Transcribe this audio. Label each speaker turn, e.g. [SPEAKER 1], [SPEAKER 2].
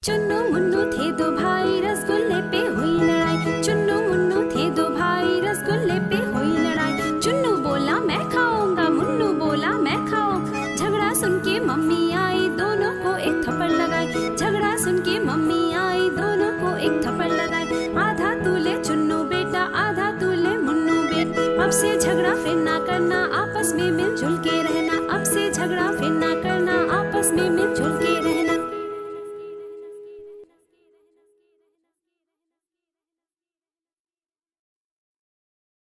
[SPEAKER 1] चुन्नू मुन्नू थे दो भाई, रसगुल्ले पे हुई लड़ाई। चुन्नू मुन्नू थे दो भाई, रसगुल्ले पे हुई लड़ाई। चुन्नू बोला मैं खाऊंगा, मुन्नू बोला मैं खाऊंगा। झगड़ा सुन के मम्मी आई, दोनों को एक थप्पड़ लगाई। झगड़ा सुन के मम्मी आई, दोनों को एक थप्पड़ लगाई। आधा तू ले चुन्नू बेटा, आधा तू ले मुन्नू बेटा। अब से झगड़ा फिर ना करना, आपस में मिलजुल के रहना। अब से झगड़ा फिर ना करना, आपस में मिलजुल के रहना।